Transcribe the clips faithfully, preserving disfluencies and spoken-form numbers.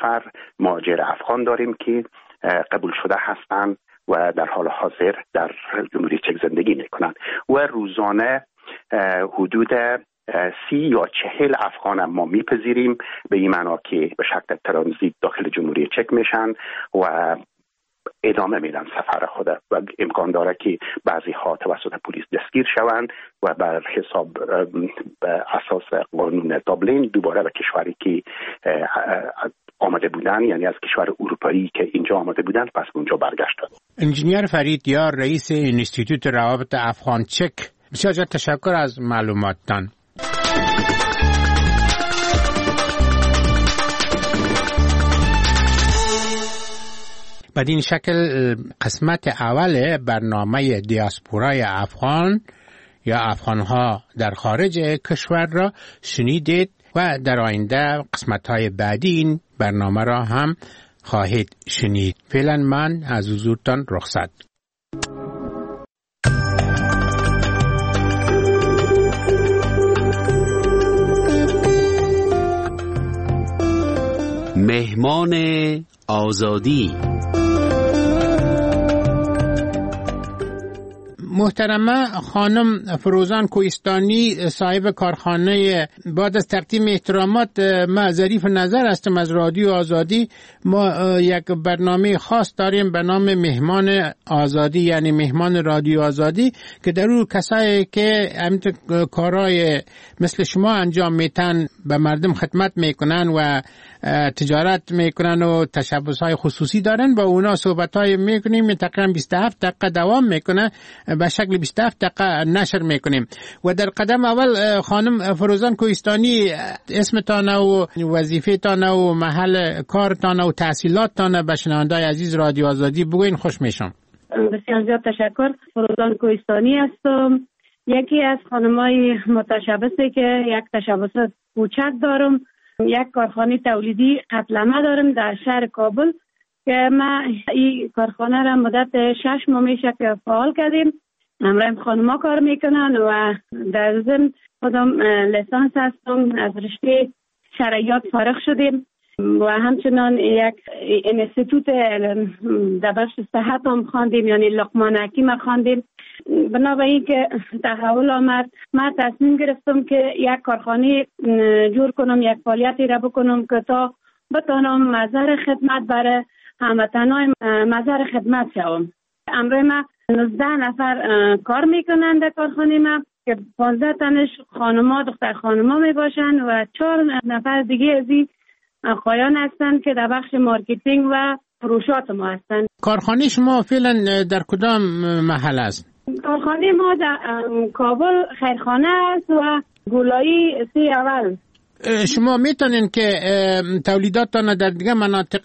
نفر مهاجر افغان داریم که قبول شده هستند و در حال حاضر در جمهوری چک زندگی میکنند و روزانه حدود سی یا چهل افغان ما میپذیریم، به این معنا که به شکل ترانزیت داخل جمهوری چک میشن و ادامه میدن سفر خود و امکان داره که بعضی ها توسط پلیس دستگیر شوند و بر حساب به اساس قانون دابلین دوباره به کشوری که آمده بودن، یعنی از کشور اروپایی که اینجا آمده بودند، پس اونجا برگشتند. انجینیر فرید یار، رئیس انستیتوت روابط افغان چک، بسیار تشکر از معلوماتتان. بدین شکل قسمت اول برنامه دیاسپورای افغان یا افغانها در خارج کشور را شنیدید و در آینده قسمت‌های بعدی این برنامه را هم خواهید شنید. فعلا من از حضورتان رخصت. مهمان آزادی. محترمه خانم فروزان کوهستانی، صاحب کارخانه، بعد از تقدیم احترامات ما ظریف نظر هستم از رادیو آزادی. ما یک برنامه خاص داریم به نام مهمان آزادی، یعنی مهمان رادیو آزادی، که در اون کسایی که همین کارهای مثل شما انجام میتن، به مردم خدمت میکنن و تجارت میکنن و تشبثهای خصوصی دارن، با اونا صحبتهای میکنیم. تقریبا بیست و هفت دقیقه دوام میکنه، به شکل بیست و هفت دقیقه نشر میکنیم. و در قدم اول خانم فروزان کوهستانی، اسمتان و وظیفه‌تان و محل کارتان و تحصیلاتتان به شنونده‌های عزیز رادیو آزادی بگوین، خوش میشم. بسیار زیاد تشکر. فروزان کوهستانی هستم، یکی از خانمای متشبثی که یک تشبث کوچک دارم. یک کارخانه تولیدی قطلمه دارم در شهر کابل که ما این کارخانه را مدت شش ماه میشه که فعال کردیم. همراه خانم‌ها کار میکنن و در ضمن خودم لیسانس هستم، از رشته شرعیات فارغ شدیم و همچنان یک انستیتوت در بخش صحت هم خواندیم، یعنی لقمان حکیم خواندیم. بنابراین که تحول آمد، من تصمیم گرفتم که یک کارخانه جور کنم، یک فعالیتی را بکنم که تا بتانم مظهر خدمت برای هموطنان مظهر خدمت شوم. امروز ما نوزده نفر کار میکنند در کارخانه ما که پانزده تنش خانما، دختر خانما می باشند و چهار نفر دیگه از این آقایان هستند که در بخش مارکتینگ و فروشات ما هستند. کارخانه شما فعلا در کدام محل است؟ کارخانه ما در کابل خیرخانه است و گولایی سی اول. شما میتونین که تولیداتتان در دیگه مناطق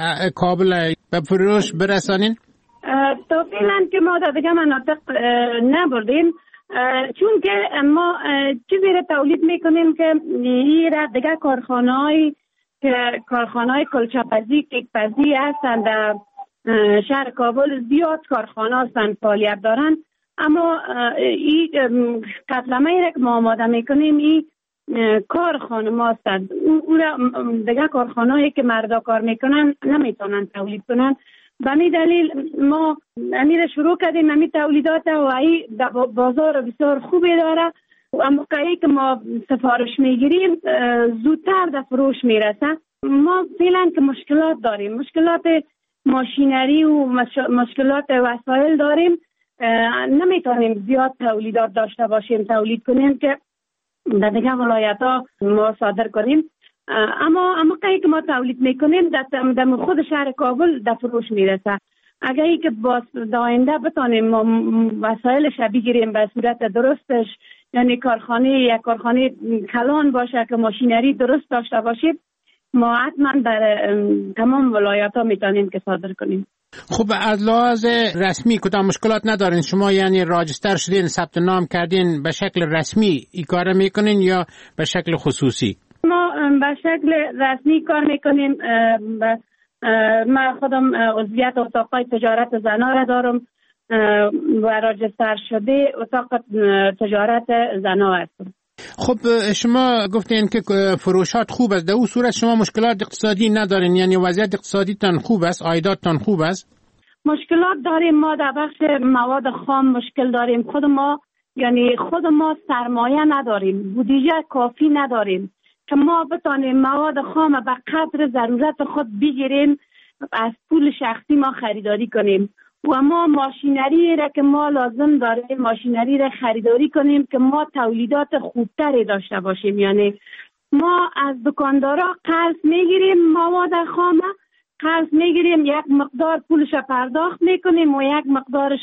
کابل به فروش برسانین؟ تا فعلا که ما در دیگه مناطق نبردیم، چون که ما چیزی را تولید میکنیم که این را دیگه کارخانه های که کارخانه های کلچه‌پزی، کیک‌پزی هستند در شهر کابل، زیاد کارخانه هستند فعالیت دارند، اما این قطلمه ای را که ما آماده میکنیم این کار خانم هستند. او را دیگه کارخانه هایی که مردا کار میکنن نمیتونن تولید کنن. به می دلیل ما امیر شروع کردیم امی تولیدات و ای بازار بسیار خوبی داره. اما موقعی که ما سفارش میگیریم زودتر در فروش میرسه. ما فعلا که مشکلات داریم، مشکلات ماشینری و مشکلات وسایل داریم، نمیتونیم زیاد تولیدات داشته باشیم، تولید کنیم که در دیگه ولایت ها ما صادر کنیم. اما اما که ما تولید میکنیم در خود شهر کابل در فروش میرسه. اگر ای که با آینده بتانیم ما وسایلش بگیریم به صورت درستش، یعنی کارخانه یک کارخانه کلان باشه که ماشینری درست داشته باشیم، ما حتما در تمام ولایت ها میتونیم که صادر کنیم. خب از لحاظ رسمی کدام مشکلات ندارین شما؟ یعنی راجستر شدین، ثبت نام کردین، به شکل رسمی این کار میکنین یا به شکل خصوصی؟ ما به شکل رسمی کار میکنیم. من خودم عضویت اتاق تجارت زنا را دارم و راجستر شده اتاق تجارت زنا هستم. خب شما گفتین که فروشات خوب است، در اون صورت شما مشکلات اقتصادی ندارین، یعنی وضعیت اقتصادی تان خوب است، عایدات خوب است؟ مشکلات داریم، ما در بخش مواد خام مشکل داریم، خود ما یعنی خود ما سرمایه نداریم، بودجه کافی نداریم که ما بتانیم مواد خام به قدر ضرورت خود بگیریم از پول شخصی ما خریداری کنیم و ما ماشینری را که ما لازم داریم ماشینری را خریداری کنیم که ما تولیدات خوبتری داشته باشیم. یعنی ما از دکاندارا قرض میگیریم، مواد خام قرض میگیریم، یک مقدار پولش پرداخت میکنیم و یک مقدارش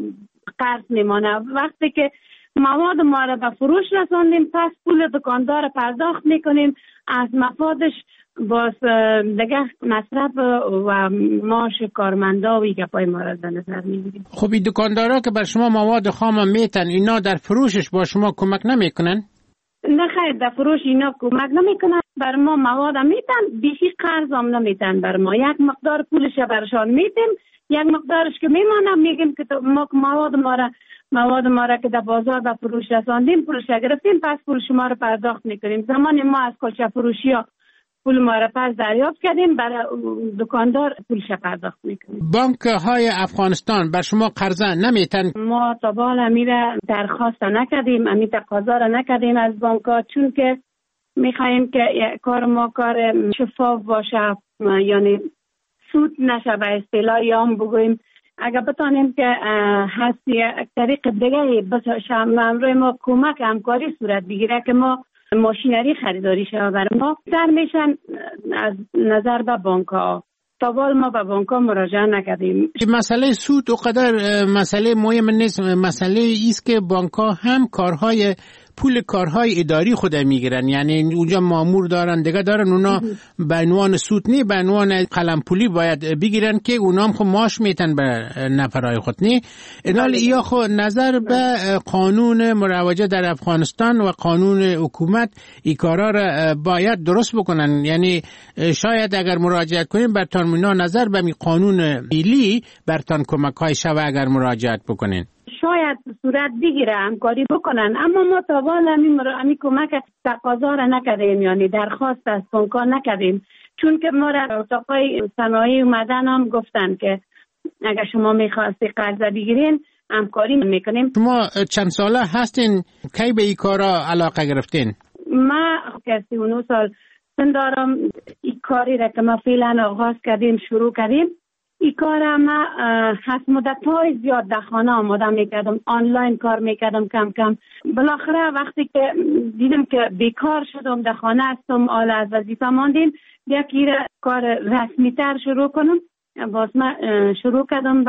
قرض میمانه. وقتی که مواد ما را به فروش رساندیم پس پول دکاندار پرداخت میکنیم، از مفادش باز دیگه مصرف و معاش کارمندا و ایگه پای ما را در نظر میگیریم. خب این دکاندارا که بر شما مواد خام میتن، اینا در فروشش با شما کمک نمیکنن؟ نه خیر، در فروش اینا کمک نمیکنن، بر ما مواد میتن، بیشی قرض هم نمیتن بر ما، یک مقدار پولش برشان میتیم، یک مقدارش که میمانم میگیم که ما مواد ما را مواد ما را که در بازار به فروش رساندیم پولش گرفتیم، پس پول شما را پرداخت میکنیم. زمان ما از کلچه فروشی ها پول ما را پس دریافت کردیم، برای دکاندار پولش پرداخت میکنیم. بانک های افغانستان بر شما قرضه نمیتن؟ ما تا بالا میره درخواست نکردیم، امی تقاضا را نکردیم از بانک ها، چون که میخوایم که کار ما کار شفاف باشه، یعنی سود نشه به اصطلاح یام بگویم. اگر بتانیم که هست یک طریق دیگه بشه امروی ما کمک همکاری صورت بگیره که ما ماشینری خریداری شده بر ما سر میشن از نظر به بانک ها. تا بال ما به بانک ها مراجعه نکردیم. مسئله سود اونقدر مسئله مهم نیست، مسئله ایست که بانک ها هم کارهای پول کارهای اداری خود میگیرن، یعنی اونجا مامور دارن دیگه دارن، اونا به عنوان سود نی به عنوان قلم پولی باید بگیرن که اونا هم خود معاش میتن به نفرای خود نی. انال یا خود نظر به قانون مروجه در افغانستان و قانون حکومت این کارا را باید درست بکنن، یعنی شاید اگر مراجعت کنیم برتان اونا نظر به می قانون ملی برتان کمک های شوه اگر مراجعت بکنین شاید صورت بگیره همکاری بکنن، اما ما تا بالا همین همی کمک تقاضا را نکردیم، یعنی درخواست از بانک نکردیم، چون که ما را اتاقای صنایع اومدن هم گفتن که اگر شما میخواستی قرض بگیرین همکاری میکنیم. شما چند ساله هستین کی به این کارا علاقه گرفتین؟ ما که سی و نه سال سن دارم. این کاری را که ما فعلا آغاز کردیم شروع کردیم. این کار ما هست مدت های زیاد در خانه آماده میکردم، آنلاین کار میکردم کم کم. بالاخره وقتی که دیدم که بیکار شدم در خانه هستم، آل از وظیفه ماندیم، یکی کار رسمی تر شروع کنم. باز من شروع کردم و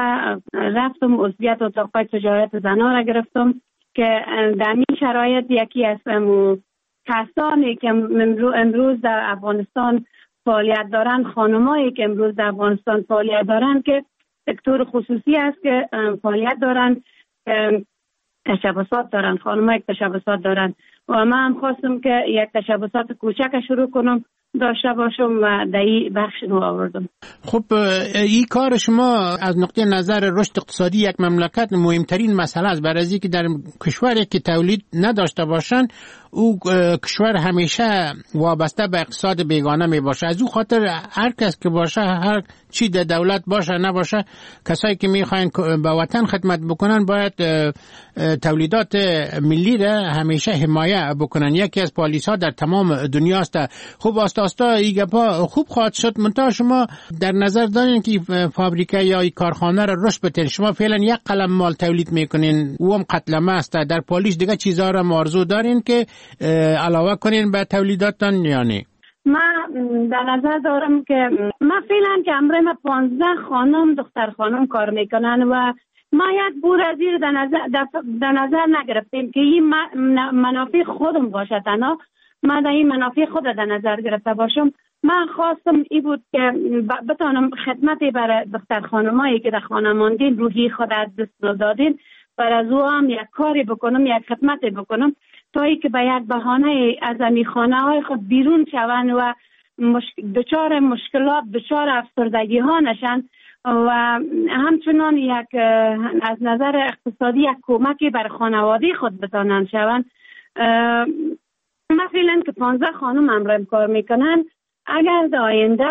رفتم عضویت اتاق تجارت زنان را گرفتم که در این شرایط یکی از کسانی که امروز در افغانستان فعالیت دارن، خانمایی که امروز در افغانستان فعالیت دارن که سکتور خصوصی است که فعالیت دارن، تشبثات دارن، خانمایی که تشبثات دارن و من هم خواستم که یک تشبثات کوچک شروع کنم داشته باشم و در این بخش رو آوردم. خب این کار شما از نقطه نظر رشد اقتصادی یک مملکت مهمترین مسئله است، برای اینکه در کشوری که تولید نداشته باشن او کشور همیشه وابسته به اقتصاد بیگانه می باشه. از او خاطر هر کس که باشه، هر چی در دولت باشه نباشه، کسایی که میخواین به وطن خدمت بکنن باید تولیدات ملی را همیشه حمایه بکنن. یکی از پالیس ها در تمام دنیا است. خب آستا آستا این گپا خوب خواهد شد، منتها شما در نظر دارین که فابریکه یا کارخانه را رشد بدین. شما فعلا یک قلم مال تولید میکنین، او هم قتلمه است. در پالیش دیگه چیزا را آرزو دارین که علاوه کنین به تولیداتان یا نه؟ من در نظر دارم که من فعلا که امروز ما پانزده خانم دختر خانم کار میکنن و ما یک بور از این در نظر, در نظر نگرفتیم که این منافع خودم باشه. تنها من در این منافع خود در نظر گرفته باشم. من خواستم ای بود که بتانم خدمتی برای دختر خانمایی که در خانه ماندین، روحی خود از دست دادین، برای از او هم یک کاری بکنم، یک خدمتی بکنم تا ای که به یک بهانه از امی خانه های خود بیرون شون و مشک... دچار مشکلات، دچار افسردگی ها نشن و همچنان یک از نظر اقتصادی یک کمکی بر خانواده خود بتانن شون. ما فعلا که پانزده خانم همراهم کار میکنن، اگر در آینده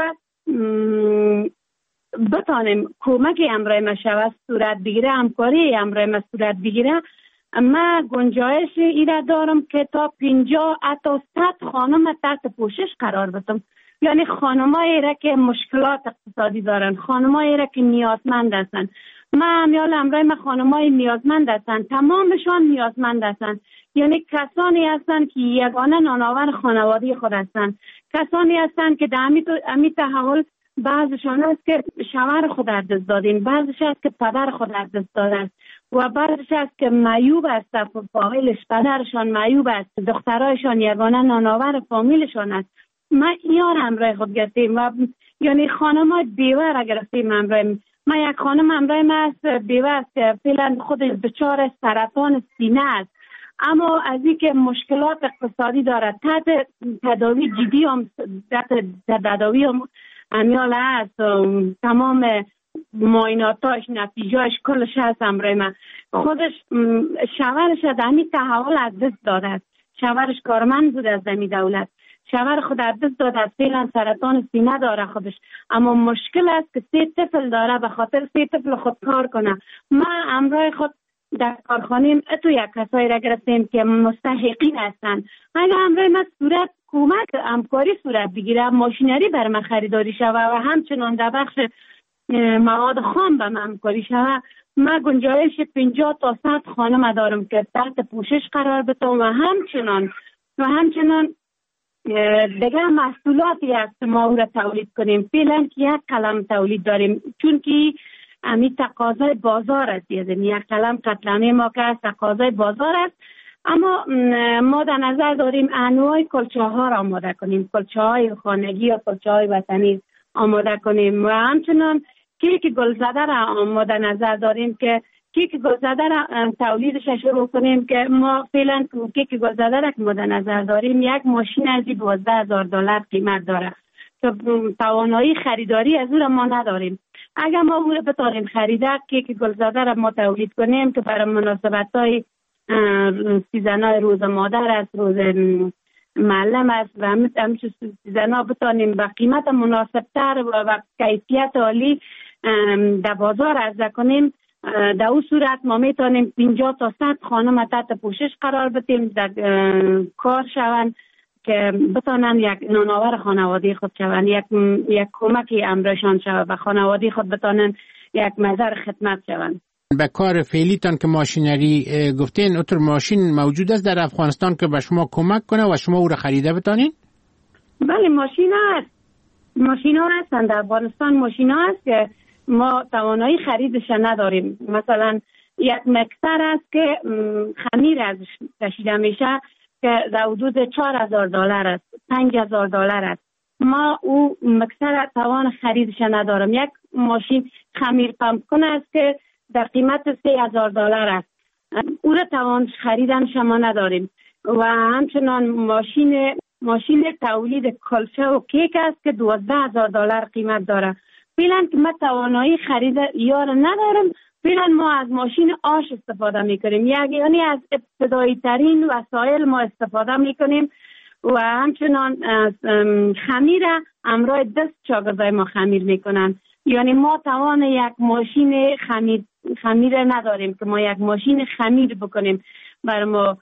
بتانیم کمک همراهم شود صورت بگیره، همکاری همراهم صورت بگیره، ما گنجایش ایره دارم که تا پنجاه حتی صد خانم تحت پوشش قرار بدم. یعنی خانمایی را که مشکلات اقتصادی دارن، خانمایی را که نیازمند هستن. ما همیال همراه ما خانمای نیازمند هستن، تمامشان نیازمند هستن. یعنی کسانی هستن که یگانه نانآور خانواده خود هستن، کسانی هستن که در امی تحول بعضشان هست که شوهر خود از دست دادین، بعضش هست که پدر خود از دست دادن و بعضش هست که معیوب است، فامیلش پدرشان معیوب است، دخترایشان یگانه نانآور فامیلشان است. ما اینا همراه خود گرفتیم و یعنی خانمای بیوه را گرفتیم همراه. ما یک خانم همراه ما است بیوه است که فعلا خودش دچار سرطان سینه است، اما از اینکه مشکلات اقتصادی دارد تحت تداوی جدی هم تحت تداوی هم امیال هست، تمام معایناتاش نتیجهش کلش هست همراه ما. خودش شوهرش در همین تحول از دست داده است، شوهرش کارمند بود از زمین دولت، شوهر خود از دست داده است، فعلا سرطان سینه داره خودش، اما مشکل است که سه طفل داره، به خاطر سه طفل خود کار کنه. ما همراه خود در کارخانه اتو یک کسایی را گرفتیم که مستحقین هستند. اگر همراه ما صورت کمک همکاری صورت بگیره، ماشینری بر ما خریداری شوه و همچنان در بخش مواد خام به ما همکاری شوه، ما گنجایش پنجاه تا صد خانم دارم که تحت پوشش قرار بدم و همچنان و همچنان دیگه محصولاتی هست ما او را تولید کنیم. فعلا که یک قلم تولید داریم، چون که امی تقاضای بازار است، یعنی یک قلم قطلانه ما که از تقاضای بازار است، اما ما در نظر داریم انواع کلچه ها را آماده کنیم، کلچه های خانگی یا کلچه های وطنی آماده کنیم و همچنان کیک گلزده را آماده نظر داریم که کیک گلزده را تولیدش شروع کنیم که ما فعلا کیک گلزده را که ما در نظر داریم یک ماشین از دوازده هزار دلار قیمت داره که توانایی خریداری از او را ما نداریم. اگر ما او را بتاریم خریده کیک گلزده را ما تولید کنیم که برای مناسبت های سیزنای روز مادر است، روز معلم است و همچنین سیزنا بتانیم به قیمت مناسب تر و به کیفیت عالی در بازار عرضه کنیم، در اون صورت ما میتونیم پنجاه تا صد خانم تحت پوشش قرار بدیم در کار شوند که بتانن یک نانآور خانواده خود شوند، یک یک کمکی امرشان شود و خانواده خود بتانن یک نظر خدمت شوند. به کار فعلیتان که ماشینری گفتین، اتر ماشین موجود است در افغانستان که به شما کمک کنه و شما او را خریده بتانین؟ بله ماشین هست، ماشین ها هستند در افغانستان، ماشین ها هست که ما توانایی خریدش نداریم. مثلا یک مکسر است که خمیر ازش کشیده میشه که در حدود چهار هزار دلار است، پنج هزار دلار است. ما او مکسر توان خریدش ندارم. یک ماشین خمیر پمپ کنه است که در قیمت سه هزار دلار است، او را توان خریدن شما نداریم. و همچنان ماشین ماشین تولید کلچه و کیک است که دوازده هزار دلار قیمت داره. فعلا که ما توانایی خرید یا را ندارم، فعلا ما از ماشین آش استفاده میکنیم، یعنی از ابتدایی ترین وسایل ما استفاده میکنیم و همچنان خمیر همراه دست شاگردای ما خمیر میکنن. یعنی ما توان یک ماشین خمیر خمیر نداریم که ما یک ماشین خمیر بکنیم برای ما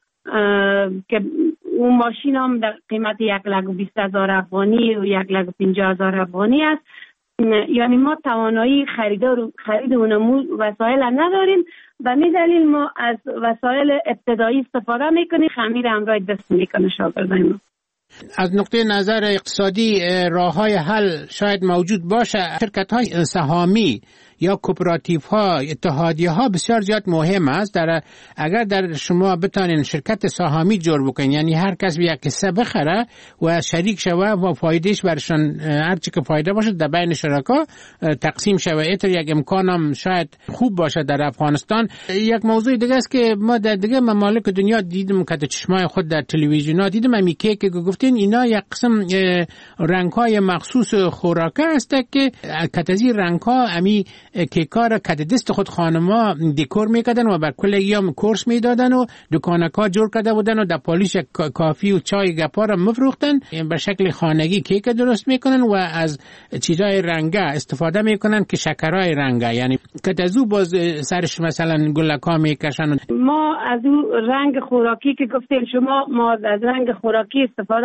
که اون ماشین هم در قیمت یک لک و بیست هزار افغانی و یک لک و پنجاه هزار افغانی است. یعنی ما توانایی خریدار خرید اون وسایل نداریم، به این دلیل ما از وسایل ابتدایی استفاده میکنیم، خمیر همراه دست میکنه شاگردای ما. از نقطه نظر اقتصادی راه‌های حل شاید موجود باشه. شرکت‌های سهامی یا کوپراتیف ها، اتحادیه ها بسیار زیاد مهم است. در اگر در شما بتانین شرکت سهامی جور بکنین، یعنی هر کس به یک حصه بخره و شریک شوه و فایدهش برشان هر چی که فایده باشه در بین شرکا تقسیم شوه، اینطور یک امکان هم شاید خوب باشه در افغانستان. یک موضوع دیگه است که ما در دیگه ممالک دنیا دیدم که چشمای خود در تلویزیون ها دیدم، امی که گفتین اینا یک قسم رنگ های مخصوص خوراکه است که کتازی رنگ ها امی که کار کد دست خود خانما دکور میکردن و بر کل ایام کورس میدادن و دکانکا جور کرده بودن و در پالیش کافی و چای گپا را مفروختن، به شکل خانگی کیک درست میکنن و از چیزای رنگه استفاده میکنن که شکرای رنگه، یعنی که از او باز سرش مثلا گلکا میکشن. ما از او رنگ خوراکی که گفتین شما، ما از رنگ خوراکی استفاده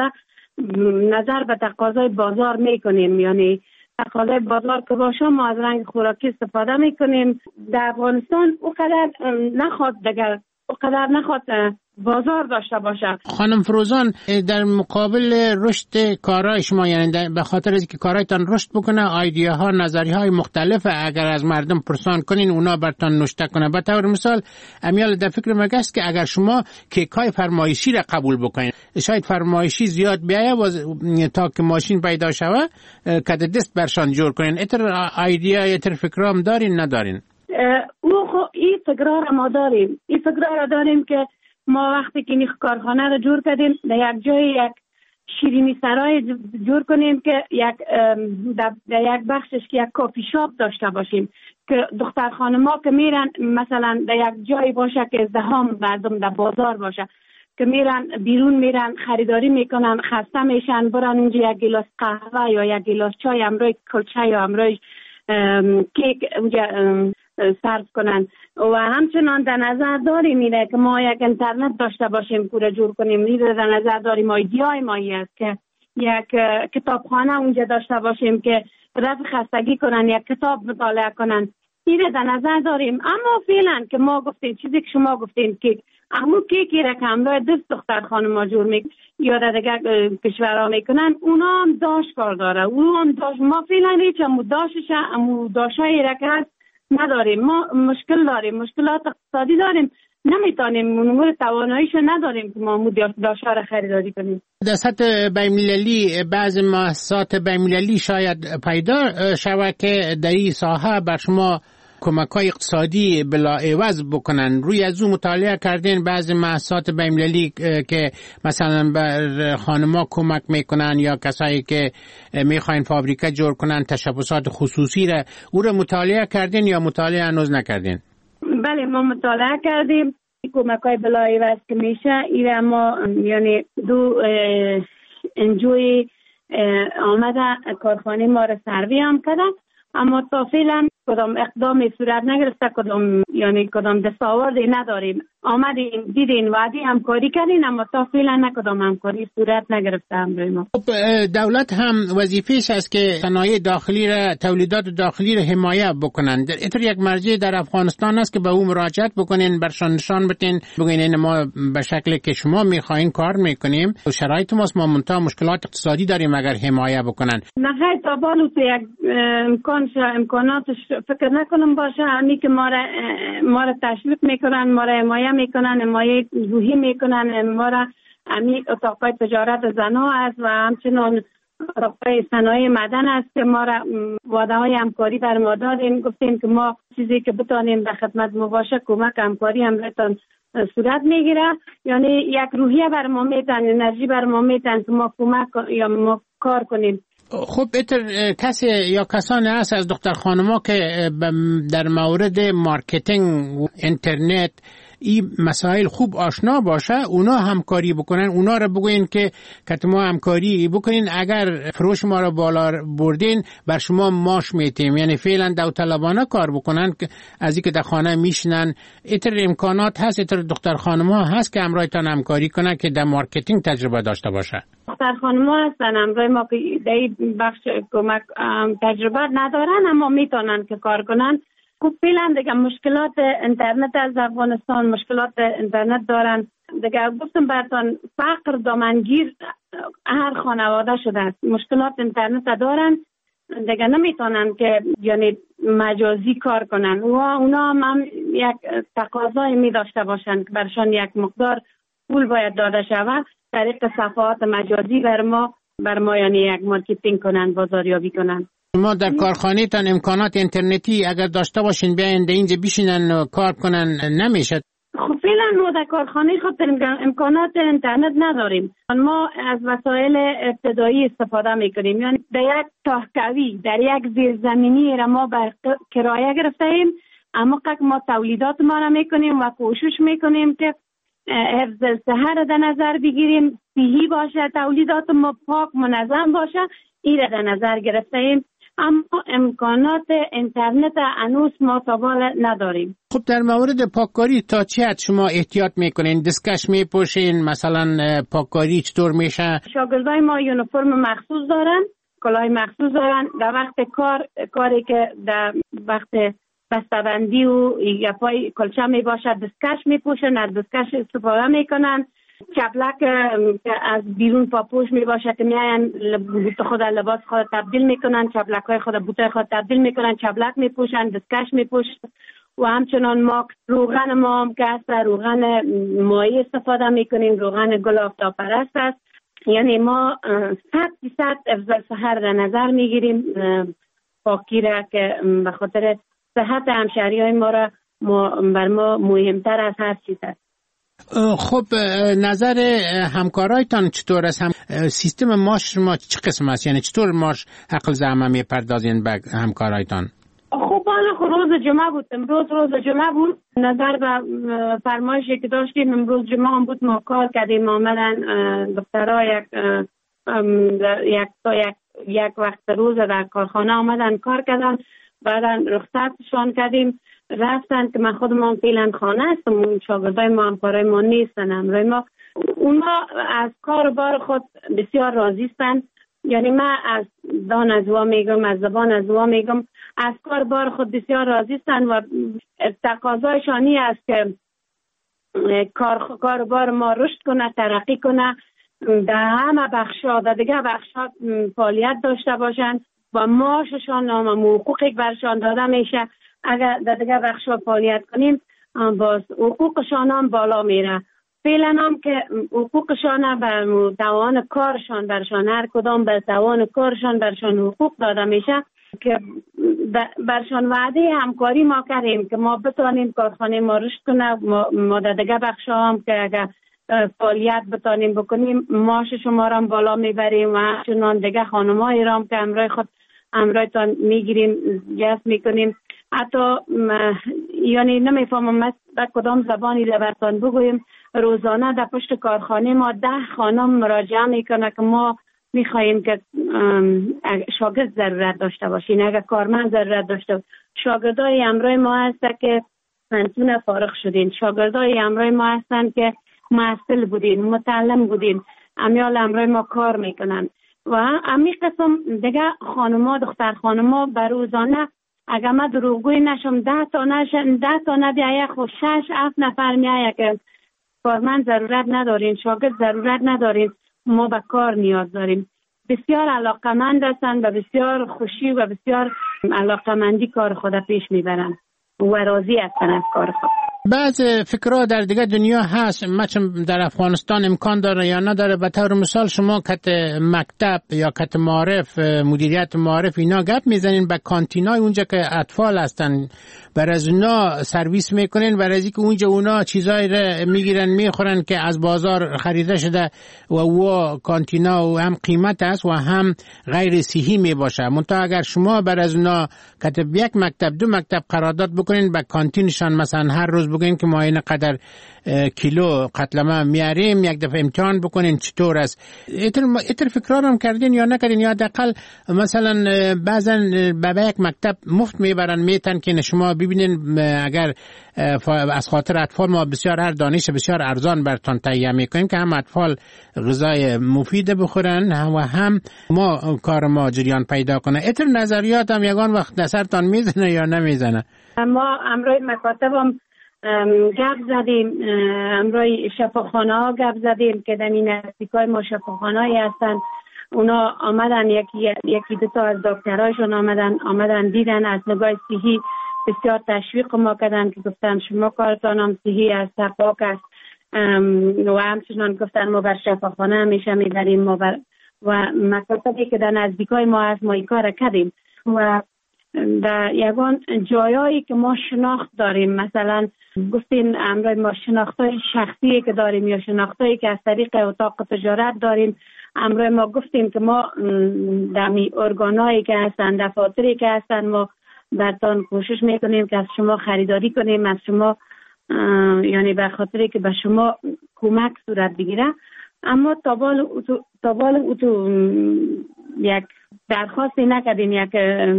نظر به تقاضای بازار میکنیم، یعنی تقاضای بازار که باشه ما از رنگ خوراکی استفاده میکنیم. در افغانستان اونقدر نخواد دیگر اونقدر نخواد بازار داشته باشه. خانم فروزان، در مقابل رشد کارهای شما، یعنی به خاطر اینکه کارهایتان رشد بکنه، ایدیاها، نظریهای مختلف اگر از مردم پرسان کنین اونا برتان نوشته کنه. به طور مثال امیال در فکر مگه است که اگر شما کیکای فرمایشی را قبول بکنین، شاید فرمایشی زیاد بیایه و تا که ماشین پیدا شوه کد دست برشان جور کنین. اتر ایدیا اتر فکرام دارین ندارین؟ او خو این فکرها را ما داریم. این فکرها را داریم که ما وقتی که این کارخانه را جور کردیم در یک جای یک شیرینی سرای جور کنیم که یک در یک بخشش که یک کافی شاپ داشته باشیم که دختر خانما که میرن مثلا در یک جایی باشه که ازدحام مردم در بازار باشه که میرن بیرون میرن خریداری میکنن، خسته میشن، برن اونجا یک گلاس قهوه یا یک گلاس چای امروی کلچه یا امروی کیک اونجا صرف کنن. و همچنان در نظر داریم میره که ما یک اینترنت داشته باشیم که جور کنیم. میره در نظر داریم ایدیای مایی است که یک کتابخانه اونجا داشته باشیم که رفع خستگی کنن، یک کتاب مطالعه کنن. میره در نظر داریم. اما فعلا که ما گفتیم چیزی که شما گفتیم که امو کیکی را که امروی دست دختر خانم جور میکنن یا در دیگر کشورها میکنن، اونا هم داشت کار داره. اونا هم داشت. ما فعلا هیچ امو داشتش امو داشتایی را که هست نداریم. ما مشکل داریم، مشکلات اقتصادی داریم، نمیتونیم امور تواناییشو نداریم که ما داشتها را خریداری کنیم. در سطح بین‌المللی بعض مؤسسات بین‌المللی شاید پیدا شود که در این ساحه بر شما کمک‌های اقتصادی بلا عوض بکنن. روی از اون مطالعه کردین بعضی مؤسسات بین‌المللی که مثلا بر خانما کمک میکنن یا کسایی که میخواین فابریکه جور کنن تشبثات خصوصی را، او را مطالعه کردین یا مطالعه هنوز نکردین؟ بله ما مطالعه کردیم. کمک‌های بلا عوض که میشه ایره ما یعنی دو انجوی آمده کارخانه ما را سروی هم کردن، اما تا فعلا کدام اقدامی صورت نگرفته، کدام یعنی کدام دستاوردی نداریم. آمدین دیدین وعده همکاری کردین اما تا فعلا نه کدام همکاری صورت نگرفته امروی ما. دولت هم وظیفه‌اش است که صنایع داخلی را، تولیدات داخلی را حمایت بکنن. در اتر یک مرجع در افغانستان است که به او مراجعت بکنین، برشان نشان بدین، بگین ما به شکلی که شما میخواین کار میکنیم و شرایط ماست، ما منتها مشکلات اقتصادی داریم اگر حمایت بکنن. نه خیر تا بالو تو یک امکانش امکاناتش فکر نکنم باشه. همی که ما را ما را تشویق میکنن، ما را حمایت میکنن، حمایت روحی میکنن. ما را همی اتاقای تجارت زنها است و همچنان اتاقای صنایع معدن است که ما را وعده های همکاری بر ما دادین. گفتیم که ما چیزی که بتانیم در خدمت ما باشه کمک همکاری هم بتان صورت میگیره. یعنی یک روحیه بر ما میتن، انرژی بر ما میتن که ما کمک یا ما کار کنیم. خب اتر کسی یا کسانی هست از دختر خانما که در مورد مارکتینگ و اینترنت این مسائل خوب آشنا باشه، اونا همکاری بکنن، اونا را بگوین که کتما همکاری بکنین، اگر فروش ما را بالا بردین بر شما ماش میتیم. یعنی فعلا داوطلبانه کار بکنن که از اینکه در خانه میشنن. اتر امکانات هست، اتر دختر خانما هست که امرایتان همکاری کنن که در مارکتینگ تجربه داشته باشه. دختر خانما هستن امروی ما که در بخش کمک تجربه ندارن اما میتونن که کار کنن. خب فعلا دیگه مشکلات اینترنت از افغانستان، مشکلات اینترنت دارن دیگه. گفتم براتون فقر دامنگیر هر خانواده شده است. مشکلات اینترنت دارن دیگه، نمیتونن که یعنی مجازی کار کنن. و اونا هم یک تقاضای می داشته باشن که برشان یک مقدار پول باید داده شود طریق صفحات مجازی بر ما بر ما یعنی یک مارکتینگ کنن، بازاریابی کنن. ما در کارخانه تان امکانات اینترنتی اگر داشته باشین بیاین اینجا بشینن و کار کنن نمیشه؟ خب فعلا فعلا ما در کارخانه خود امکانات اینترنت نداریم. ما از وسایل ابتدایی استفاده میکنیم، یعنی در یک تاهکوی در یک زیرزمینی را ما بر کرایه گرفته ایم، اما که ما تولیدات ما را میکنیم و کوشش میکنیم که حفظ صحت را در نظر بگیریم، صحی باشه، تولیدات ما پاک منظم باشه، این را در نظر گرفته ایم، اما امکانات اینترنت هنوز ما تا بالا نداریم. خب در مورد پاککاری تا چه حد شما احتیاط میکنین؟ دستکش میپوشین؟ مثلا پاککاری چطور میشه؟ شاگردای ما یونیفرم مخصوص دارن، کلاه مخصوص دارن. در وقت کار کاری که در وقت بسته‌بندی و یا پای کلچه می باشد دستکش میپوشن، از دستکش استفاده میکنن. چپلک که از بیرون پاپوش می باشد که میاین بوت خود لباس خود تبدیل میکنن، چپلک های خود بوت خود تبدیل میکنن، چپلک میپوشن، دستکش میپوشن. و همچنان ما روغن ما هم که هست روغن مایی استفاده میکنیم، روغن گل آفتاب پرست است. یعنی ما صد درصد افضل صحت در نظر میگیریم، پاکی را که به خاطر صحت همشهریای ما را بر ما مهمتر از هر چیز است. خب نظر همکارایتان چطور است؟ هم سیستم ماش شما چه قسم است؟ یعنی چطور ماش حقل زحمه میپردازین به همکارایتان؟ خب حالا روز جمعه بود، امروز روز جمعه بود، نظر به فرمایشی که داشتیم امروز جمعه هم بود، ما کار کردیم، آمدن دخترها یک یک تا یک یک وقت روز در کارخانه آمدن کار کردن، بعدا رخصتشان کردیم رفتن که من خودم فعلا خانه هستم، شاگردای ما همکارای ما نیستن، همراه ما. اونا از کار بار خود بسیار راضی هستند. یعنی من از دان از وا میگم، از زبان از وا میگم، از کار بار خود بسیار راضی هستند و تقاضایشانی است که کار کار بار ما رشد کنه، ترقی کنه، در همه بخشا در دیگه بخشا فعالیت داشته باشند و معاششان و حقوقی برشان داده میشه. اگر در دیگه بخشا فعالیت کنیم باز حقوقشان هم بالا میره. فعلا هم که حقوقشان بر توان کارشان برشان، هر کدام بر توان کارشان برشان حقوق داده میشه که برشان وعده همکاری ما کردیم که ما بتانیم کارخانه ما رشد کنه، ما در دیگه بخشا هم که اگر فعالیت بتانیم بکنیم معاش شما را هم بالا میبریم و چنان دیگه خانم‌های را هم که امرای خود امرایتان میگیریم جذب میکنیم. حتی یعنی نمیفهمم در کدام زبانی لبرتان بگویم، روزانه در پشت کارخانه ما ده خانم مراجعه میکنه که ما میخواییم که شاگرد ضرورت داشته باشین، اگر کارمند ضرورت داشته. شاگردای امرای ما هست که پنسیون فارغ شدین، شاگردای امرای ما هستن که محصل بودین، متعلم بودین، امیال امرای ما کار میکنن و امی قسم دیگه خانما دختر خانما بر روزانه اگر ما دروغگوی نشم ده تا نشم ده تا نبیایه خود شش هفت نفر میایه که کارمند ضرورت ندارین، شاگرد ضرورت ندارین، ما به کار نیاز داریم. بسیار علاقمند هستند و بسیار خوشی و بسیار علاقمندی کار خود پیش میبرن و راضی هستن از کار خود. بعض فکرها در دیگه دنیا هست، مثلا در افغانستان امکان داره یا نداره. به طور مثال شما کت مکتب یا کت معارف، مدیریت معارف اینا گپ میزنین به کانتینای اونجا که اطفال هستن، بر از اونا سرویس میکنین، بر از اینکه اونجا اونا چیزایی رو میگیرن میخورن که از بازار خریده شده و او کانتینا و هم قیمت است و هم غیر صحی میباشه. منتها اگر شما بر از اونا کت یک مکتب دو مکتب قرارداد بکنین به کانتینشان، مثلا هر روز بگین که ما این قدر کیلو قتلمه میاریم، یک دفعه امتحان بکنین چطور است. ایتر ایتر فکرار هم کردین یا نکردین؟ یا حداقل مثلا بعضا به یک مکتب مفت میبرن میتن که شما ببینین اگر از خاطر اطفال ما بسیار هر دانش بسیار ارزان برتان تهیه میکنیم که هم اطفال غذای مفید بخورن و هم ما کار ما جریان پیدا کنه. ایتر نظریات هم یگان وقت نظرتان میزنه یا نمیزنه؟ ما امروز مکاتب هم گپ زدیم، امروز شفاخانه ها گپ زدیم که در این نزدیکای ما شفاخانه هایی هستن، اونا آمدن یکی یکی دو تا از دکترهاشون آمدن آمدن دیدن، از نگاه صحی بسیار تشویق ما کردن که گفتن شما کارتان هم صحی است، پاک است و همچنان گفتن ما بر شفاخانه همیشه میبریم ما بر و مکاتبی که در نزدیکای ما هست ما این کار کردیم و در یگان جایایی که ما شناخت داریم، مثلا گفتین امروز ما شناختای شخصی که داریم یا شناختایی که از طریق اتاق تجارت داریم. امروز ما گفتیم که ما دمی ارگانایی که هستن، دفاتری که هستن، ما برتان کوشش میکنیم که از شما خریداری کنیم، از شما یعنی به خاطری که به شما کمک صورت بگیره. اما تابال تابال اتو یک درخواستی نکردیم، یک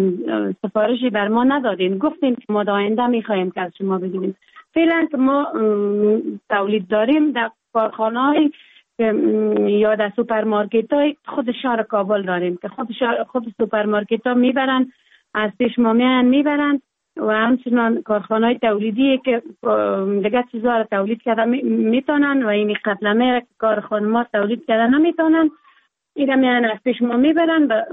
سفارشی بر ما ندادیم. گفتیم که ما آینده میخوایم که از شما بگیریم. فعلا که ما تولید داریم در کارخانه‌های یا در سوپرمارکت های خود شهر کابل داریم که خود شهر خود سوپرمارکت ها میبرن، از پیش ما میان میبرن و همچنان کارخانه های تولیدی که دیگه چیزا رو تولید کردن میتونن و این قبلمه کارخانه ما تولید کردن نمیتونن، اینا میان از پیش ما میبرن به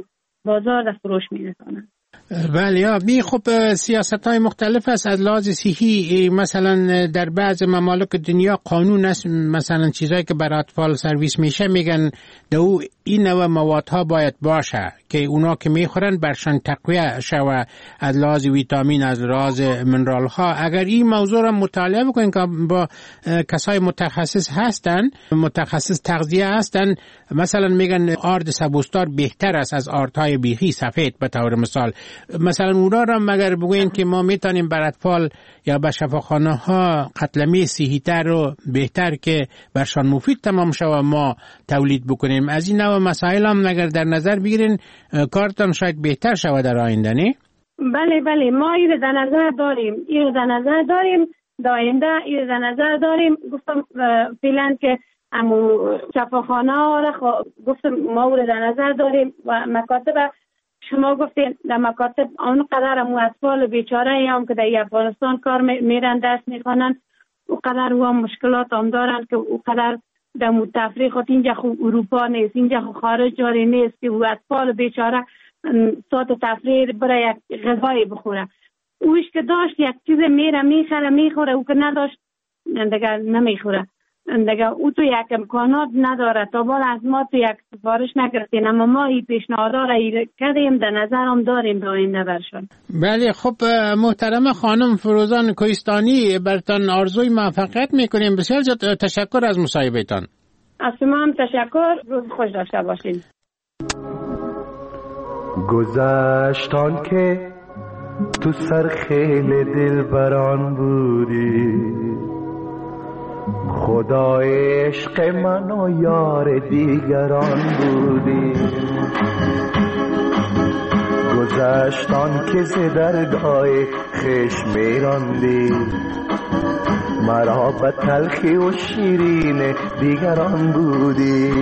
بازار در فروش میرسونن. بله. می خب سیاست های مختلف است از لحاظ صحی. مثلا در بعض ممالک دنیا قانون است، مثلا چیزایی که برای اطفال سرویس میشه میگن دو این نوع موادها باید باشه که اونا که میخورن برشان تقویه شوه از لحاظ ویتامین، از لحاظ منرال ها. اگر این موضوع را مطالعه بکنین که با کسای متخصص هستن، متخصص تغذیه هستن، مثلا میگن آرد سبوستار بهتر است از آردهای بیخی سفید به طور مثال. مثلا اونا را مگر بگوین که ما میتونیم بر اطفال یا به شفاخانه ها قطلمی صحی‌تر و بهتر که برشان مفید تمام شوه ما تولید بکنیم. از این نوع مسائل هم اگر در نظر بگیرین کارتان شاید بهتر شوه در آینده. نه؟ بله بله، ما این در نظر داریم، این در نظر داریم در آینده، این در نظر داریم. گفتم فعلا که امو شفاخانه ها را گفتم ما در نظر داریم و مکاتب شما گفتین در مکاتب اون قدر امو اطفال بیچاره هم که در افغانستان کار میرن درس میخوانن او قدر او هم مشکلات هم دارن که او قدر در تفریح خود اینجا خو اروپا نیست، اینجا خو خارج جاری نیست که او اطفال بیچاره ساعت تفریح برای یک غذای بخوره. اوش که داشت یک چیز میره میخره میخوره، او که نداشت دیگه نمیخوره. دیگه او تو یک امکانات نداره. تا بال از ما تو یک سفارش نگرفتیم، اما ما این پیشنهادها را کردیم، در نظر هم داریم به آینده برشون. بله. خب محترم خانم فروزان کوهستانی، برتان آرزوی موفقیت میکنیم. بسیار زیاد تشکر از مصاحبهتان. از شما هم تشکر. روز خوش داشته باشین. گذشتان که تو سرخیل دلبران بودی، خدای عشق من و یار دیگران بودی. گذشتان که ز درگاه خشم میراندی، مرا به تلخی و شیرین دیگران بودی.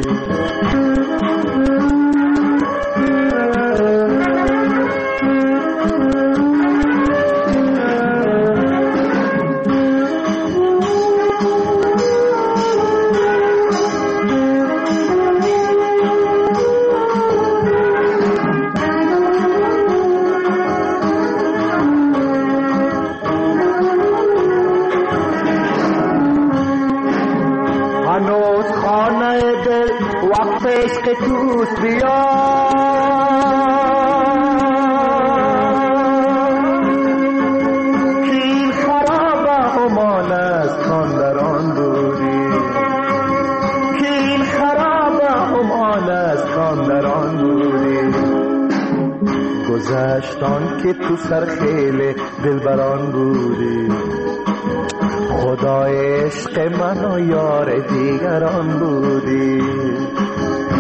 عشق توست بیا کیل خرابه همان از کان در آن بودی، کیل خرابه همان از کان در آن بودی. گذشتان که تو سرخیل دلبران بودی، خدای عشق من و یار دیگران بودی.